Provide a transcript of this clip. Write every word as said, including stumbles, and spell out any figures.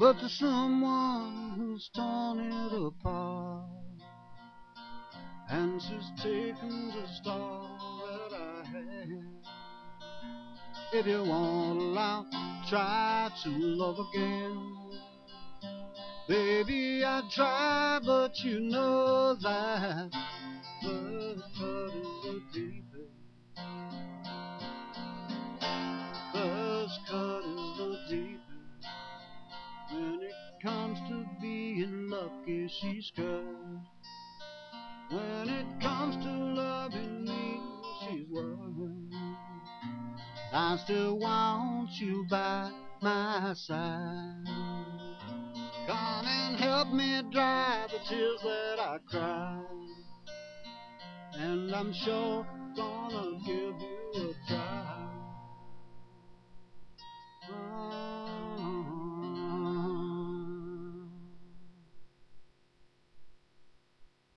but to someone who's torn it apart. And she's taken just all that I had. If you want love, try to love again. Baby, I try, but you know that the cut is the deepest. The cut is the deepest. When it comes to being lucky, she's cursed. When it comes to loving me, she's worried. I still want you by my side. Come and help me dry the tears that I cry. And I'm sure gonna give